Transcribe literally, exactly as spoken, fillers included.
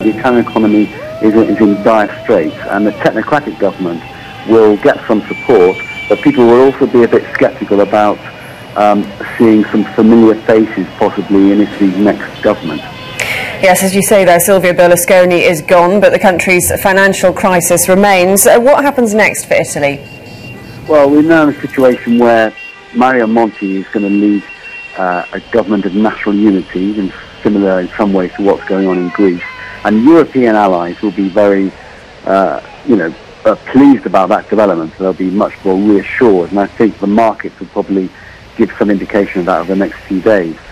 the Italian economy is, is in dire straits, and the technocratic government will get some support, but people will also be a bit sceptical about um, seeing some familiar faces possibly in Italy's next government. Yes, as you say there, Silvio Berlusconi is gone, but the country's financial crisis remains. Uh, what happens next for Italy? Well, we're now in a situation where Mario Monti is going to lead uh, a government of national unity, and similar in some ways to what's going on in Greece. And European allies will be very, uh, you know, uh, pleased about that development. They'll be much more reassured, and I think the markets will probably give some indication of that over the next few days.